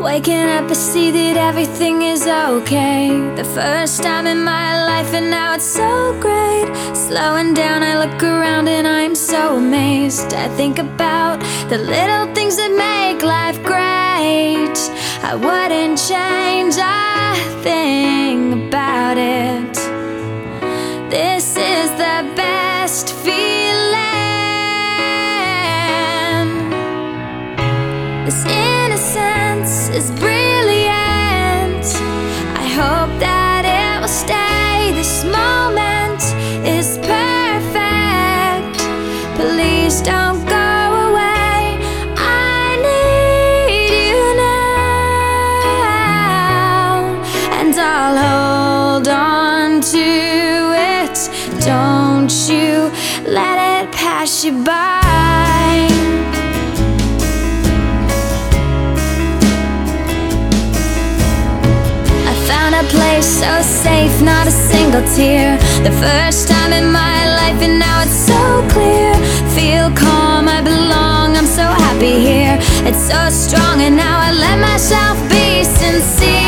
Waking up, I see that everything is okay. The first time in my life, and now it's so great. Slowing down, I look around and I'm so amazed. I think about the little things that make life great. I wouldn't change a thing about it. This is the best feeling. This innocence is brilliant. I hope that it will stay. This moment is perfect. Please don't go away. I need you now, and I'll hold on to it. Don't you let it pass you by. A place so safe, not a single tear. The first time in my life, and now it's so clear. Feel calm, I belong, I'm so happy here. It's so strong, and now I let myself be sincere.